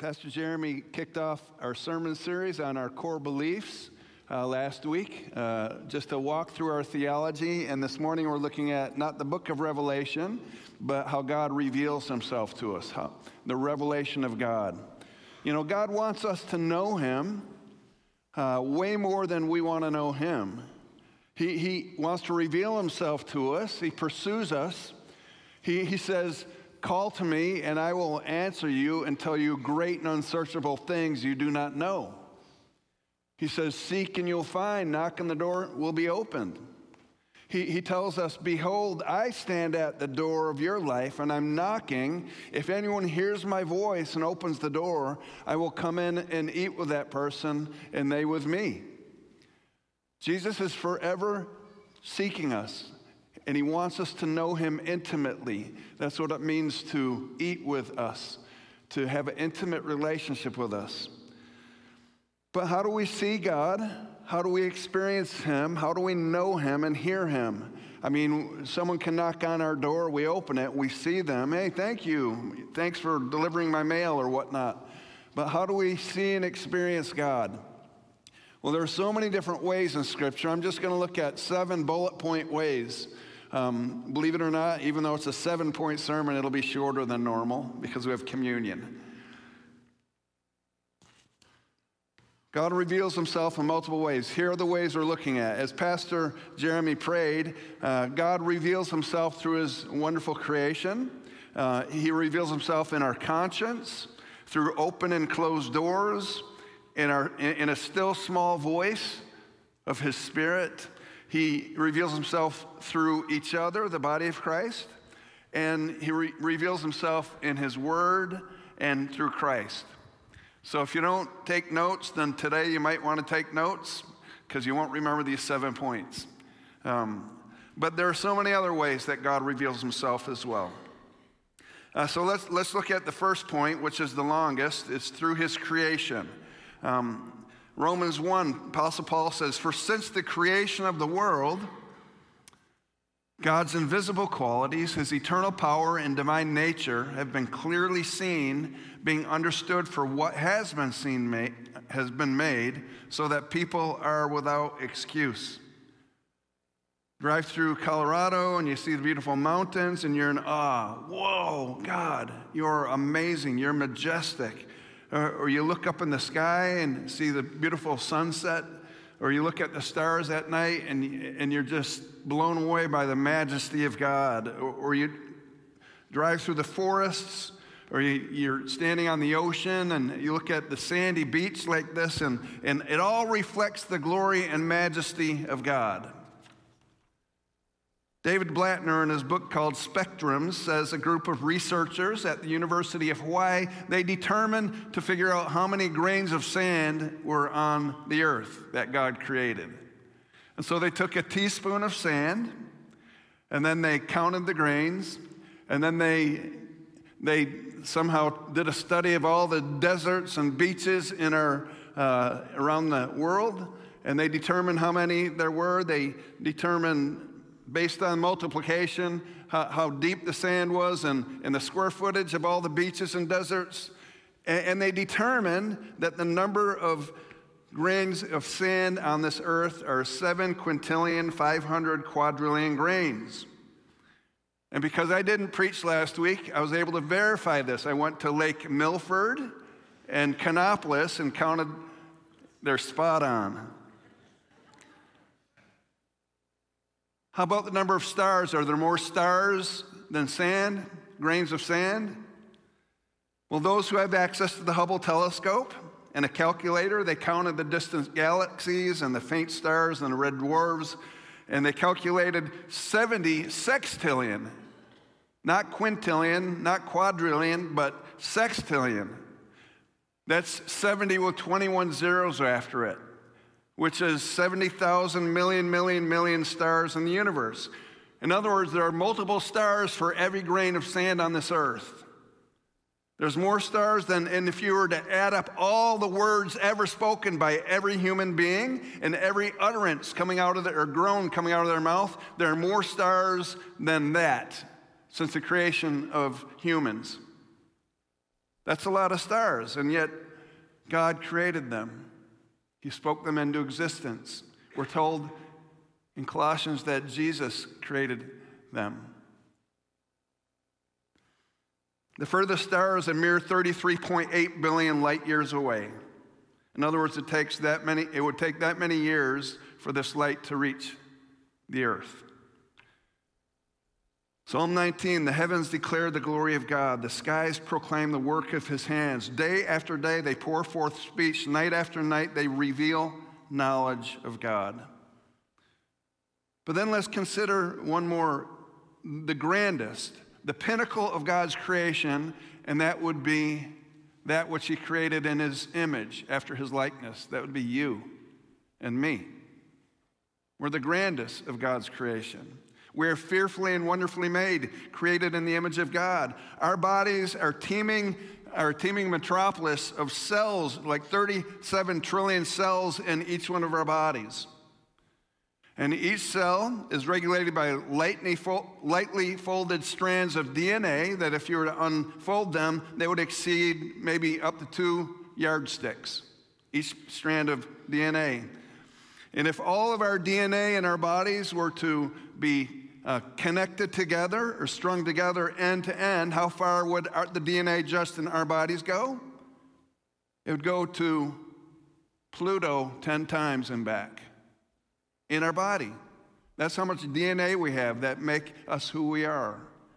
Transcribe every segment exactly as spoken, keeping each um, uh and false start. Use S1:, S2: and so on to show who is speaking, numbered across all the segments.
S1: Pastor Jeremy kicked off our sermon series on our core beliefs uh, last week, uh, just to walk through our theology. And this morning we're looking at not the book of Revelation, but how God reveals himself to us, how, the revelation of God. You know, God wants us to know him uh, way more than we want to know him. He, he wants to reveal himself to us. He pursues us. He, he says, "Call to me, and I will answer you and tell you great and unsearchable things you do not know." He says, "Seek and you'll find. Knock and the door will be opened." He, he tells us, "Behold, I stand at the door of your life, and I'm knocking. If anyone hears my voice and opens the door, I will come in and eat with that person, and they with me." Jesus is forever seeking us. And he wants us to know him intimately. That's what it means to eat with us, to have an intimate relationship with us. But how do we see God? How do we experience him? How do we know him and hear him? I mean, someone can knock on our door, we open it, we see them. "Hey, thank you. Thanks for delivering my mail," or whatnot. But how do we see and experience God? Well, there are so many different ways in Scripture. I'm just going to look at seven bullet point ways. Um, believe it or not, even though it's a seven-point sermon, it'll be shorter than normal because we have communion. God reveals himself in multiple ways. Here are the ways we're looking at. As Pastor Jeremy prayed, uh, God reveals himself through his wonderful creation. Uh, he reveals himself in our conscience, through open and closed doors, in, our, in, in a still small voice of his Spirit. He reveals himself through each other, the body of Christ, and he re- reveals himself in his word and through Christ. So if you don't take notes, then today you might want to take notes because you won't remember these seven points. Um, but there are so many other ways that God reveals himself as well. Uh, so let's let's look at the first point, which is the longest. It's through his creation. Um, Romans one, Apostle Paul says, "For since the creation of the world, God's invisible qualities, his eternal power and divine nature have been clearly seen, being understood for what has been seen made, has been made, so that people are without excuse." Drive through Colorado and you see the beautiful mountains and you're in awe. Whoa, God, you're amazing, you're majestic. Or you look up in the sky and see the beautiful sunset, or you look at the stars at night and, and you're just blown away by the majesty of God. Or, or you drive through the forests, or you, you're standing on the ocean and you look at the sandy beach like this, and, and it all reflects the glory and majesty of God. David Blattner, in his book called Spectrums, says a group of researchers at the University of Hawaii, they determined to figure out how many grains of sand were on the earth that God created. And so they took a teaspoon of sand, and then they counted the grains, and then they, they somehow did a study of all the deserts and beaches in our, uh, around the world, and they determined how many there were. They determined, based on multiplication, how, how deep the sand was and, and the square footage of all the beaches and deserts. And, and they determined that the number of grains of sand on this earth are seven quintillion, five hundred quadrillion grains. And because I didn't preach last week, I was able to verify this. I went to Lake Milford and Canopolis and counted. They're spot on. How about the number of stars? Are there more stars than sand, grains of sand? Well, those who have access to the Hubble telescope and a calculator, they counted the distant galaxies and the faint stars and the red dwarfs, and they calculated seventy sextillion, not quintillion, not quadrillion, but sextillion. That's seventy with twenty-one zeros after it, which is seventy thousand million, million, million stars in the universe. In other words, there are multiple stars for every grain of sand on this earth. There's more stars than, and if you were to add up all the words ever spoken by every human being and every utterance coming out of their, or groan coming out of their mouth, there are more stars than that since the creation of humans. That's a lot of stars, and yet God created them. He spoke them into existence. We're told in Colossians that Jesus created them. The furthest star is a mere thirty-three point eight billion light years away. In other words, it takes that many, it would take that many years for this light to reach the earth. Psalm nineteen, the heavens declare the glory of God. The skies proclaim the work of his hands. Day after day they pour forth speech. Night after night they reveal knowledge of God. But then let's consider one more, the grandest, the pinnacle of God's creation, and that would be that which he created in his image, after his likeness. That would be you and me. We're the grandest of God's creation. We're fearfully and wonderfully made, created in the image of God. Our bodies are teeming, our teeming metropolis of cells, like thirty-seven trillion cells in each one of our bodies. And each cell is regulated by lightly folded strands of D N A that if you were to unfold them, they would exceed maybe up to two yardsticks, each strand of D N A. And if all of our D N A in our bodies were to be uh, connected together or strung together end to end, how far would our, the D N A just in our bodies go? It would go to Pluto ten times and back. In our body. That's how much D N A we have that make us who we are.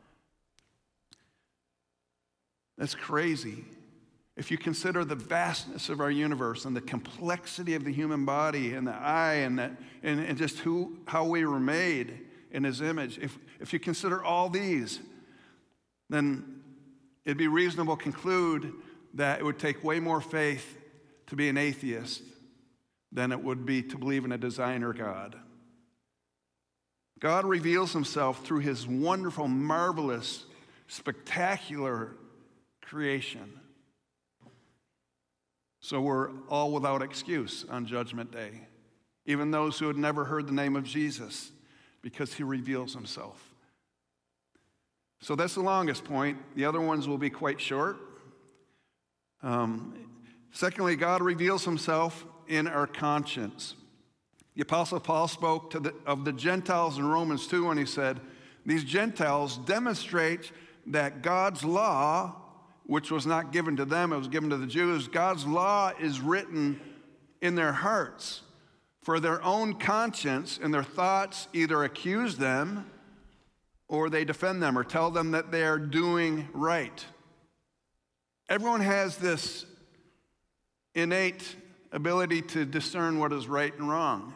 S1: That's crazy. If you consider the vastness of our universe and the complexity of the human body and the eye and, that, and, and just who, how we were made in his image, if, if you consider all these, then it'd be reasonable to conclude that it would take way more faith to be an atheist than it would be to believe in a designer God. God reveals himself through his wonderful, marvelous, spectacular creation. So we're all without excuse on Judgment Day, even those who had never heard the name of Jesus, because he reveals himself. So that's the longest point. The other ones will be quite short. Um, secondly, God reveals himself in our conscience. The Apostle Paul spoke to the, of the Gentiles in Romans two when he said, these Gentiles demonstrate that God's law, which was not given to them, it was given to the Jews, God's law is written in their hearts. For their own conscience and their thoughts either accuse them or they defend them or tell them that they are doing right. Everyone has this innate ability to discern what is right and wrong.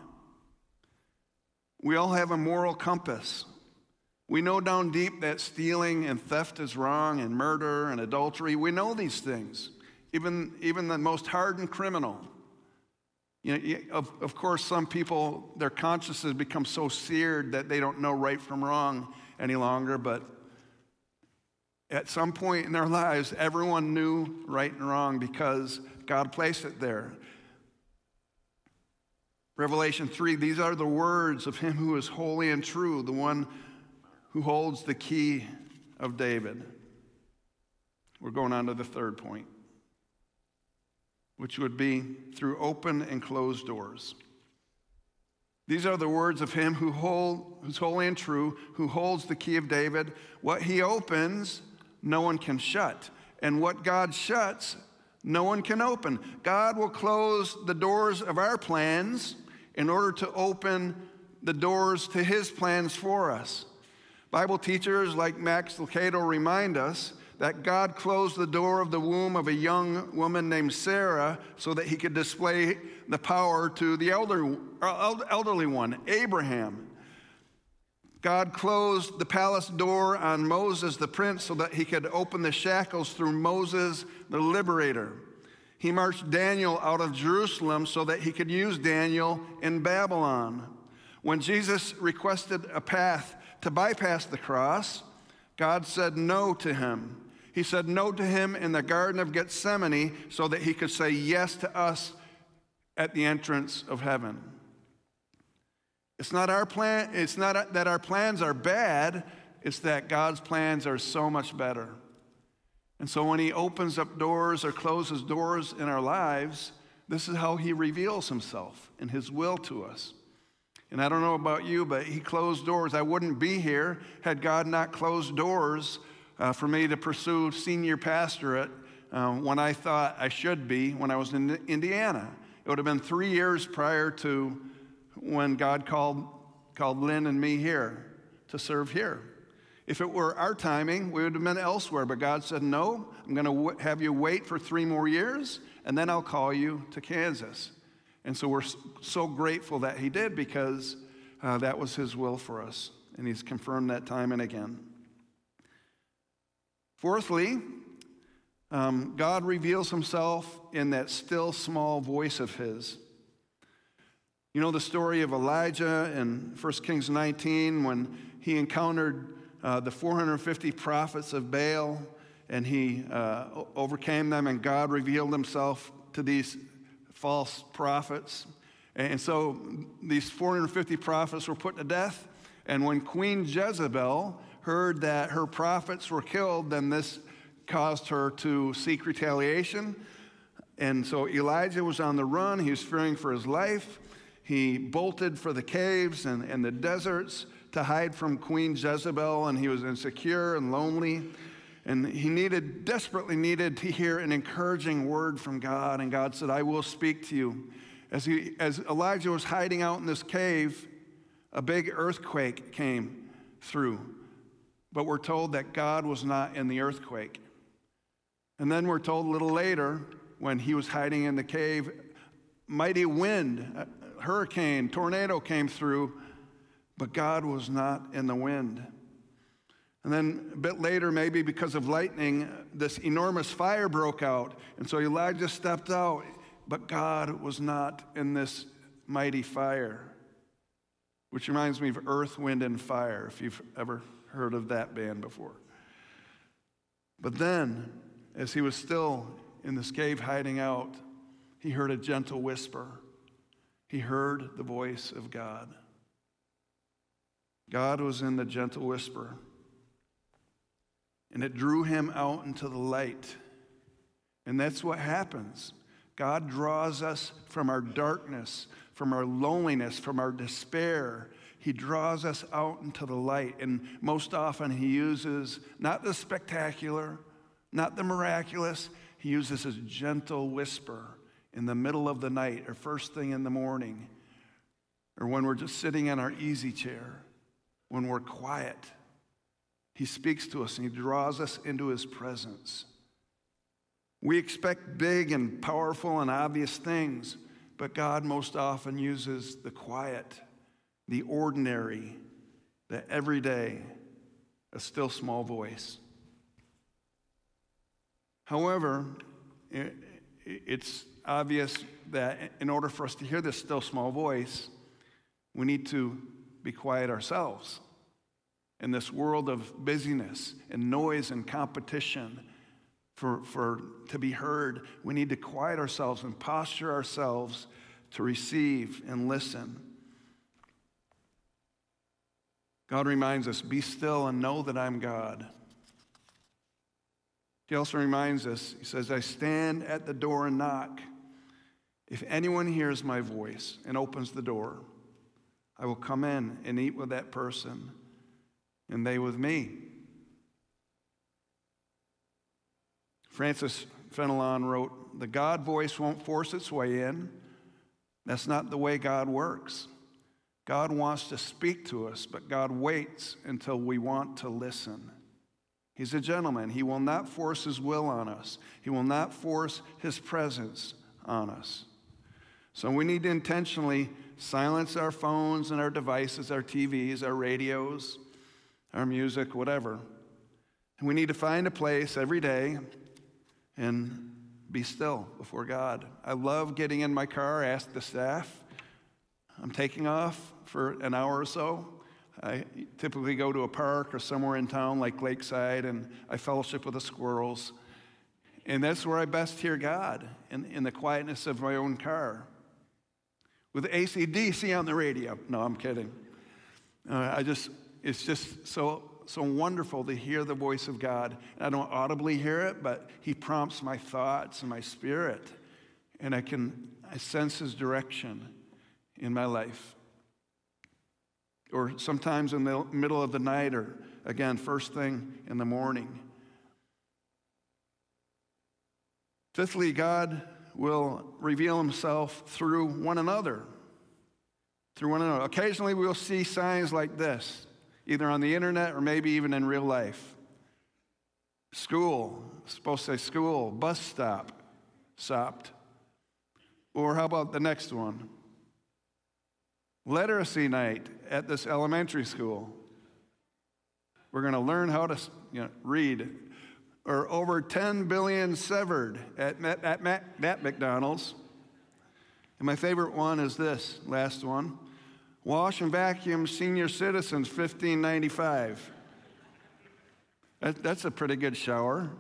S1: We all have a moral compass. We know down deep that stealing and theft is wrong, and murder and adultery. We know these things, even, even the most hardened criminal. You know, of, of course, some people, their consciences become so seared that they don't know right from wrong any longer, but at some point in their lives, everyone knew right and wrong because God placed it there. Revelation three, these are the words of him who is holy and true, the one who holds the key of David. We're going on to the third point, which would be through open and closed doors. These are the words of him who hold, who's holy and true, who holds the key of David. What he opens, no one can shut. And what God shuts, no one can open. God will close the doors of our plans in order to open the doors to his plans for us. Bible teachers like Max Lucado remind us that God closed the door of the womb of a young woman named Sarah so that he could display the power to the elder, elderly one, Abraham. God closed the palace door on Moses, the prince, so that he could open the shackles through Moses, the liberator. He marched Daniel out of Jerusalem so that he could use Daniel in Babylon. When Jesus requested a path to bypass the cross, God said no to him. He said no to him in the Garden of Gethsemane so that he could say yes to us at the entrance of heaven. It's not our plan, it's not that our plans are bad, it's that God's plans are so much better. And so when he opens up doors or closes doors in our lives, this is how he reveals himself and his will to us. And I don't know about you, but he closed doors. I wouldn't be here had God not closed doors uh, for me to pursue senior pastorate uh, when I thought I should be when I was in Indiana. It would have been three years prior to when God called, called Lynn and me here to serve here. If it were our timing, we would have been elsewhere. But God said, no, I'm going to w- have you wait for three more years, and then I'll call you to Kansas. And so we're so grateful that he did, because uh, that was his will for us. And he's confirmed that time and again. Fourthly, um, God reveals himself in that still small voice of his. You know the story of Elijah in First Kings nineteen when he encountered uh, the four hundred fifty prophets of Baal, and he uh, overcame them, and God revealed himself to these false prophets. And so these four hundred fifty prophets were put to death, and when Queen Jezebel heard that her prophets were killed, then this caused her to seek retaliation. And so Elijah was on the run. He was fearing for his life. He bolted for the caves and, and the deserts to hide from Queen Jezebel, and he was insecure and lonely. And he needed, desperately needed to hear an encouraging word from God. And God said, I will speak to you. As, he, as Elijah was hiding out in this cave, a big earthquake came through. But we're told that God was not in the earthquake. And then we're told a little later, when he was hiding in the cave, mighty wind, a hurricane, tornado came through, but God was not in the wind. And then a bit later, maybe because of lightning, this enormous fire broke out. And so Elijah stepped out, but God was not in this mighty fire. Which reminds me of Earth, Wind, and Fire, if you've ever heard of that band before. But then, as he was still in this cave hiding out, he heard a gentle whisper. He heard the voice of God. God was in the gentle whisper. And it drew him out into the light. And that's what happens. God draws us from our darkness, from our loneliness, from our despair. He draws us out into the light. And most often he uses not the spectacular, not the miraculous. He uses his gentle whisper in the middle of the night or first thing in the morning, or when we're just sitting in our easy chair, when we're quiet. He speaks to us and he draws us into his presence. We expect big and powerful and obvious things, but God most often uses the quiet, the ordinary, the everyday, a still small voice. However, it's obvious that in order for us to hear this still small voice, we need to be quiet ourselves. In this world of busyness and noise and competition, for, for to be heard, we need to quiet ourselves and posture ourselves to receive and listen. God reminds us, be still and know that I'm God. He also reminds us, he says, I stand at the door and knock. If anyone hears my voice and opens the door, I will come in and eat with that person, and they with me. Francis Fenelon wrote, the God voice won't force its way in. That's not the way God works. God wants to speak to us, but God waits until we want to listen. He's a gentleman. He will not force his will on us. He will not force his presence on us. So we need to intentionally silence our phones and our devices, our T Vs, our radios, our music, whatever. And we need to find a place every day and be still before God. I love getting in my car, ask the staff. I'm taking off for an hour or so. I typically go to a park or somewhere in town like Lakeside, and I fellowship with the squirrels. And that's where I best hear God, in, in the quietness of my own car. With A C D C on the radio. No, I'm kidding. Uh, I just, it's just so so wonderful to hear the voice of God. And I don't audibly hear it, but he prompts my thoughts and my spirit. And I can I sense his direction in my life. Or sometimes in the middle of the night, or again, first thing in the morning. Fifthly, God will reveal himself through one another. Through one another. Occasionally we'll see signs like this, either on the internet or maybe even in real life. School, supposed to say school, bus stop, stopped. Or how about the next one? Literacy night at this elementary school. We're going to learn how to you know, read. Or over ten billion severed at, at, at, at McDonald's. And my favorite one is this, last one. Wash and vacuum senior citizens, fifteen ninety-five. That, that's a pretty good shower.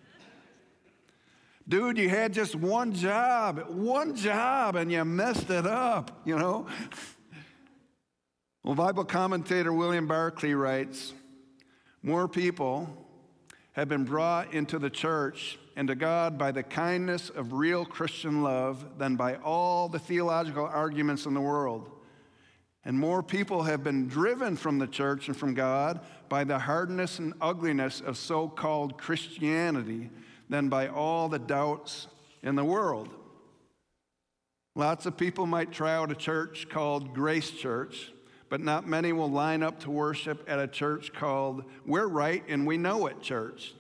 S1: Dude, you had just one job, one job, and you messed it up, you know? Well, Bible commentator William Barclay writes, more people have been brought into the church and to God by the kindness of real Christian love than by all the theological arguments in the world. And more people have been driven from the church and from God by the hardness and ugliness of so-called Christianity than by all the doubts in the world. Lots of people might try out a church called Grace Church, but not many will line up to worship at a church called We're Right and We Know It Church.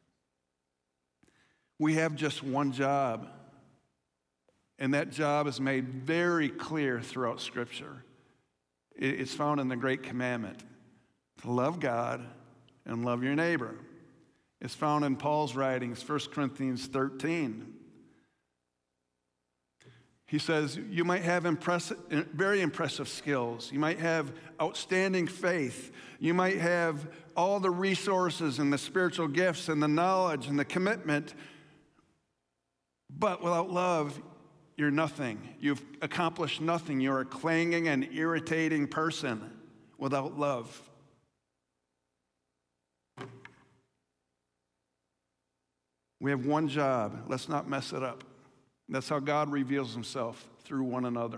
S1: We have just one job, and that job is made very clear throughout Scripture. It's found in the Great Commandment, to love God and love your neighbor. It's found in Paul's writings, First Corinthians thirteen. He says, you might have impressive, very impressive skills. You might have outstanding faith. You might have all the resources and the spiritual gifts and the knowledge and the commitment. But without love, you're nothing. You've accomplished nothing. You're a clanging and irritating person without love. We have one job. Let's not mess it up. That's how God reveals himself, through one another.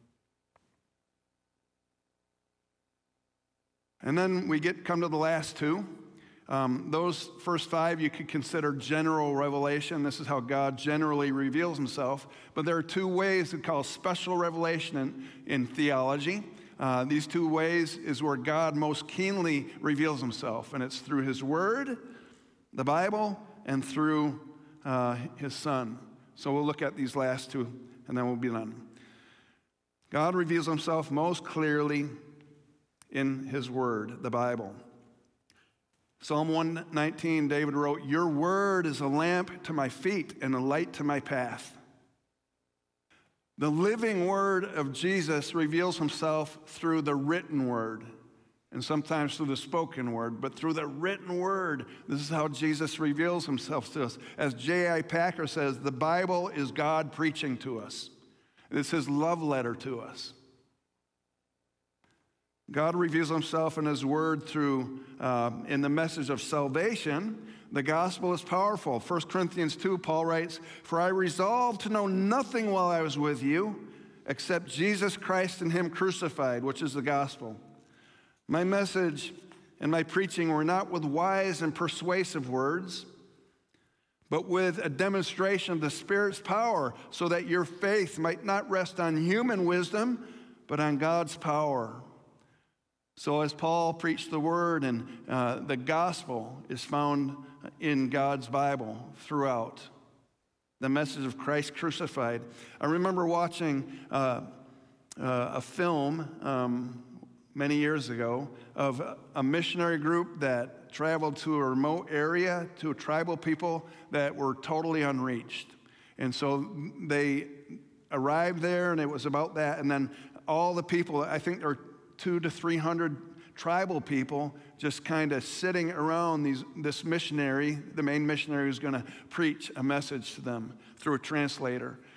S1: And then we get come to the last two. Um, those first five you could consider general revelation. This is how God generally reveals himself. But there are two ways we call special revelation in, in theology. Uh, these two ways is where God most keenly reveals himself. And it's through his word, the Bible, and through uh, his Son. So we'll look at these last two, and then we'll be done. God reveals himself most clearly in his word, the Bible. Psalm one nineteen, David wrote, your word is a lamp to my feet and a light to my path. The living word of Jesus reveals himself through the written word, and sometimes through the spoken word, but through the written word. This is how Jesus reveals himself to us. As J I Packer says, the Bible is God preaching to us. It's his love letter to us. God reveals himself in his word through, uh, in the message of salvation. The gospel is powerful. First Corinthians two, Paul writes, for I resolved to know nothing while I was with you except Jesus Christ and him crucified, which is the gospel. My message and my preaching were not with wise and persuasive words, but with a demonstration of the Spirit's power, so that your faith might not rest on human wisdom, but on God's power. So as Paul preached the word, and uh, the gospel is found in God's Bible throughout. The message of Christ crucified. I remember watching uh, uh, a film um, many years ago of a missionary group that traveled to a remote area, to tribal people that were totally unreached. And so they arrived there, and it was about that. And then all the people, I think there were two to three hundred tribal people just kind of sitting around these, this missionary, the main missionary who's going to preach a message to them through a translator.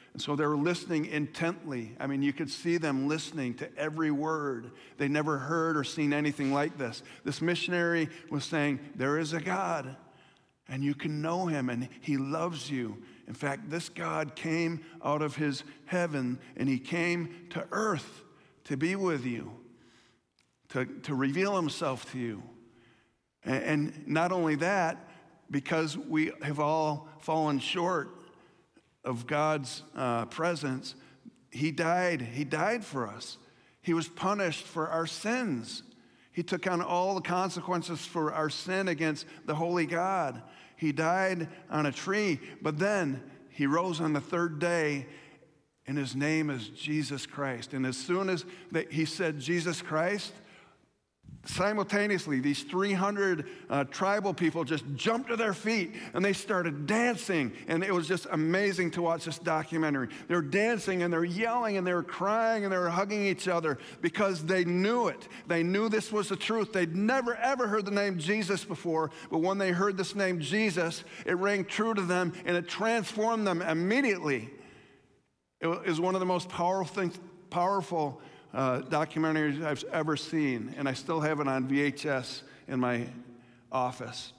S1: And so they were listening intently. I mean, you could see them listening to every word. They never heard or seen anything like this. This missionary was saying, there is a God, and you can know him, and he loves you. In fact, this God came out of his heaven, and he came to earth to be with you, to, to reveal himself to you. And, and not only that, because we have all fallen short of God's uh, presence, he died. He died for us. He was punished for our sins. He took on all the consequences for our sin against the holy God. He died on a tree, but then he rose on the third day, and his name is Jesus Christ. And as soon as that he said Jesus Christ, simultaneously, these three hundred uh, tribal people just jumped to their feet and they started dancing. And it was just amazing to watch this documentary. They were dancing and they were yelling and they were crying and they were hugging each other because they knew it. They knew this was the truth. They'd never, ever heard the name Jesus before. But when they heard this name Jesus, it rang true to them and it transformed them immediately. It was one of the most powerful things, powerful Uh, documentaries I've ever seen, and I still have it on V H S in my office.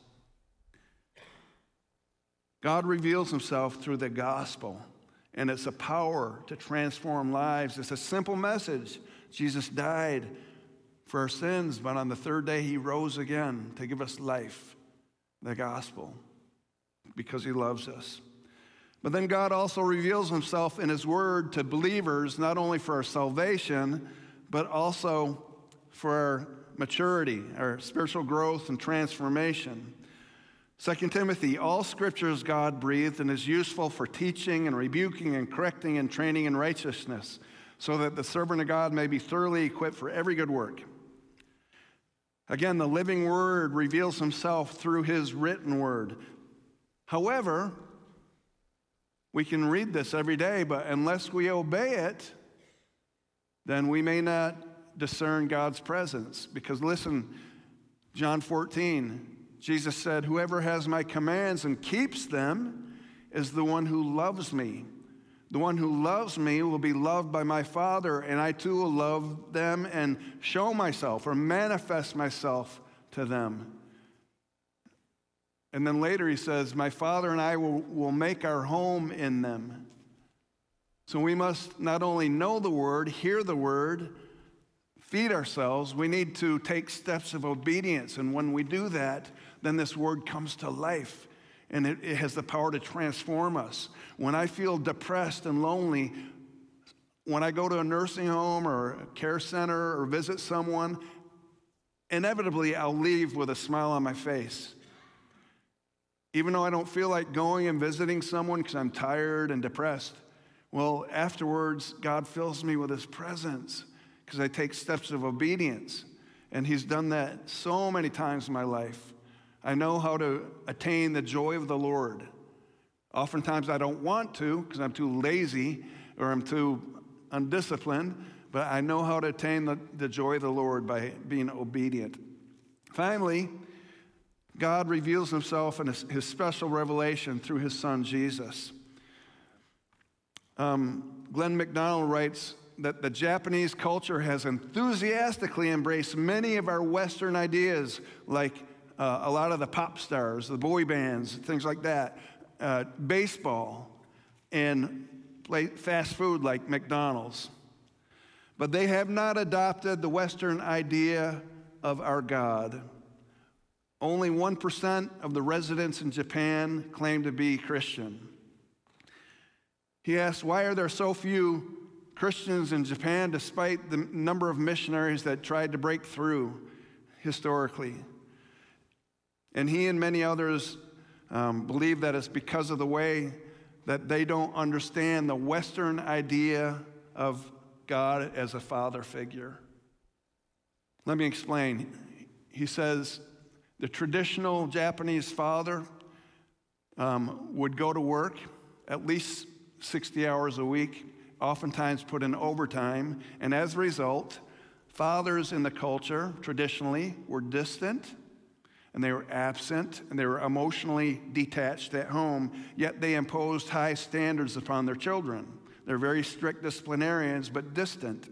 S1: God reveals himself through the gospel, and it's a power to transform lives. It's a simple message. Jesus died for our sins, but on the third day he rose again to give us life, the gospel, because he loves us. But then God also reveals himself in his word to believers, not only for our salvation, but also for our maturity, our spiritual growth and transformation. Second Timothy, all scripture is God-breathed and is useful for teaching and rebuking and correcting and training in righteousness, so that the servant of God may be thoroughly equipped for every good work. Again, the living word reveals himself through his written word. However, we can read this every day, but unless we obey it, then we may not discern God's presence. Because listen, John fourteen, Jesus said, whoever has my commands and keeps them is the one who loves me. The one who loves me will be loved by my Father, and I too will love them and show myself or manifest myself to them. And then later he says, my Father and I will, will make our home in them. So we must not only know the word, hear the word, feed ourselves, we need to take steps of obedience. And when we do that, then this word comes to life. And it, it has the power to transform us. When I feel depressed and lonely, when I go to a nursing home or a care center or visit someone, inevitably I'll leave with a smile on my face. Even though I don't feel like going and visiting someone because I'm tired and depressed, well, afterwards, God fills me with his presence because I take steps of obedience. And he's done that so many times in my life. I know how to attain the joy of the Lord. Oftentimes I don't want to because I'm too lazy or I'm too undisciplined, but I know how to attain the, the joy of the Lord by being obedient. Finally, God reveals himself in his, his special revelation through his son, Jesus. Um, Glenn McDonald writes that the Japanese culture has enthusiastically embraced many of our Western ideas, like uh, a lot of the pop stars, the boy bands, things like that, uh, baseball, and play fast food like McDonald's. But they have not adopted the Western idea of our God. Only one percent of the residents in Japan claim to be Christian. He asked, why are there so few Christians in Japan despite the number of missionaries that tried to break through historically? And he and many others um, believe that it's because of the way that they don't understand the Western idea of God as a father figure. Let me explain. He says, the traditional Japanese father um, would go to work at least sixty hours a week, oftentimes put in overtime, and as a result, fathers in the culture traditionally were distant. and they were absent, and they were emotionally detached at home, yet they imposed high standards upon their children. They're very strict disciplinarians, but distant.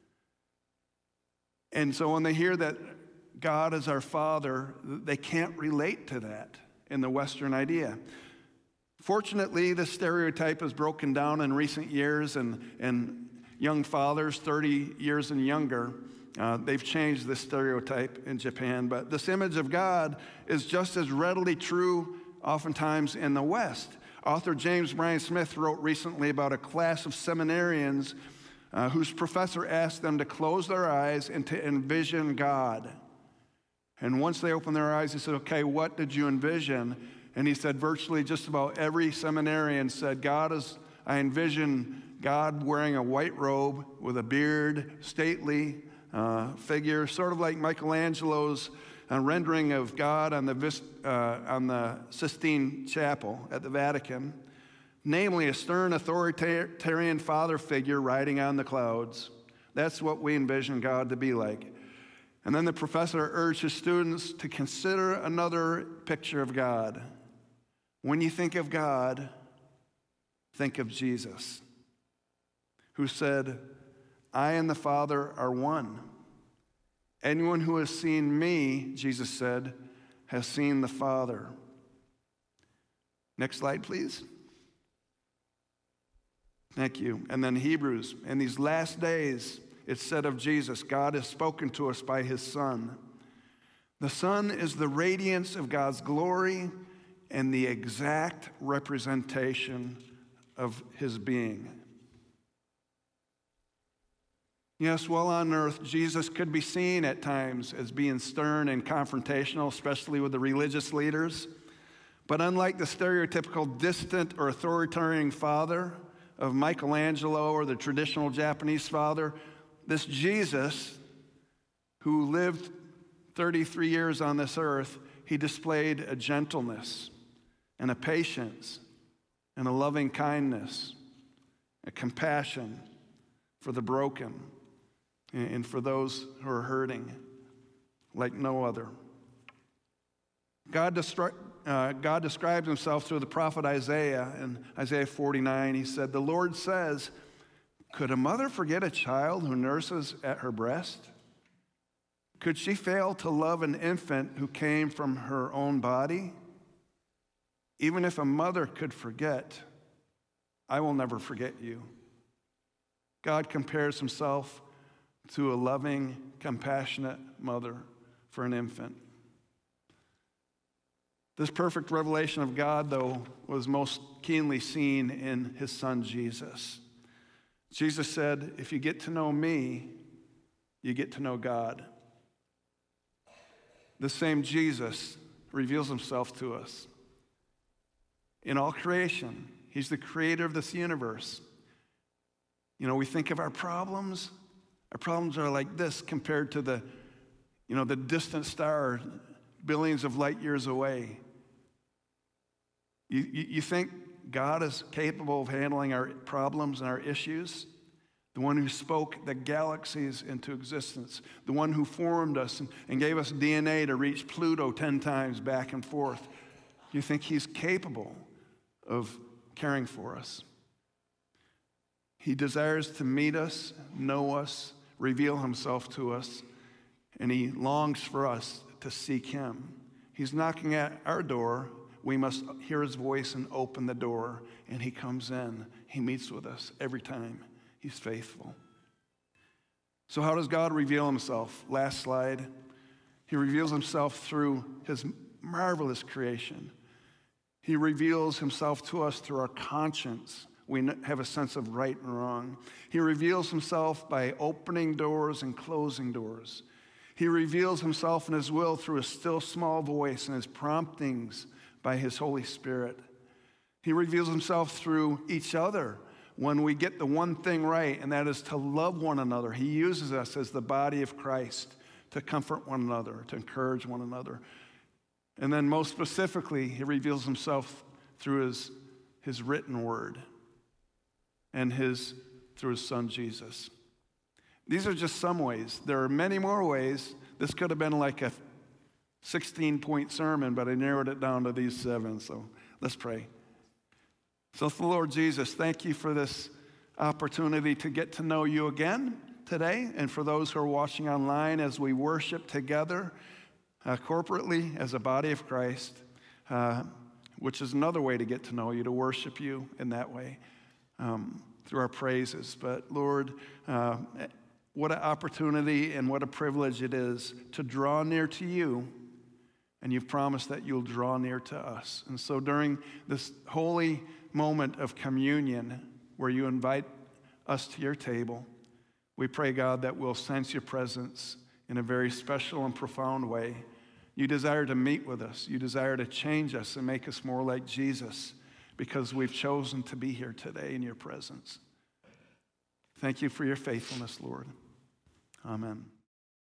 S1: And so when they hear that God is our Father, they can't relate to that in the Western idea. Fortunately, this stereotype has broken down in recent years, and, and young fathers, thirty years and younger, uh, they've changed this stereotype in Japan. But this image of God is just as readily true oftentimes in the West. Author James Bryan Smith wrote recently about a class of seminarians uh, whose professor asked them to close their eyes and to envision God. And once they opened their eyes, he said, okay, what did you envision? And he said virtually just about every seminarian said, God is, I envision God wearing a white robe with a beard, stately uh, figure, sort of like Michelangelo's uh, rendering of God on the, uh, on the Sistine Chapel at the Vatican, namely a stern authoritarian father figure riding on the clouds. That's what we envision God to be like. And then the professor urged his students to consider another picture of God. When you think of God, think of Jesus, who said, I and the Father are one. Anyone who has seen me, Jesus said, has seen the Father. Next slide, please. Thank you. And then Hebrews, in these last days, it said of Jesus, God has spoken to us by his Son. The Son is the radiance of God's glory and the exact representation of his being. Yes, while on earth, Jesus could be seen at times as being stern and confrontational, especially with the religious leaders. But unlike the stereotypical distant or authoritarian father of Michelangelo or the traditional Japanese father, this Jesus, who lived thirty-three years on this earth, he displayed a gentleness and a patience and a loving kindness, a compassion for the broken and for those who are hurting like no other. God, destri- uh, God describes himself through the prophet Isaiah in Isaiah forty-nine. He said, the Lord says, could a mother forget a child who nurses at her breast? Could she fail to love an infant who came from her own body? Even if a mother could forget, I will never forget you. God compares himself to a loving, compassionate mother for an infant. This perfect revelation of God, though, was most keenly seen in his son Jesus. Jesus said, if you get to know me, you get to know God. The same Jesus reveals himself to us in all creation. He's the creator of this universe. You know, we think of our problems. Our problems are like this compared to the, you know, the distant star billions of light years away. You, you, you think God is capable of handling our problems and our issues? The one who spoke the galaxies into existence, the one who formed us and, and gave us D N A to reach Pluto ten times back and forth. You think he's capable of caring for us? He desires to meet us, know us, reveal himself to us, and he longs for us to seek him. He's knocking at our door. We must hear his voice and open the door, and he comes in. He meets with us every time. He's faithful. So how does God reveal himself? Last slide. He reveals himself through his marvelous creation. He reveals himself to us through our conscience. We have a sense of right and wrong. He reveals himself by opening doors and closing doors. He reveals himself in his will through a still small voice and his promptings by his Holy Spirit. He reveals himself through each other when we get the one thing right, and that is to love one another. He uses us as the body of Christ to comfort one another, to encourage one another. And then most specifically, he reveals himself through his, his written word and his through his son Jesus. These are just some ways. There are many more ways. This could have been like a sixteen-point sermon, but I narrowed it down to these seven. So let's pray. So, Lord Jesus, thank you for this opportunity to get to know you again today, and for those who are watching online as we worship together uh, corporately as a body of Christ, uh, which is another way to get to know you, to worship you in that way um, through our praises. But Lord, uh, what an opportunity and what a privilege it is to draw near to you, and you've promised that you'll draw near to us. And so during this holy moment of communion where you invite us to your table, we pray, God, that we'll sense your presence in a very special and profound way. You desire to meet with us. You desire to change us and make us more like Jesus because we've chosen to be here today in your presence. Thank you for your faithfulness, Lord. Amen.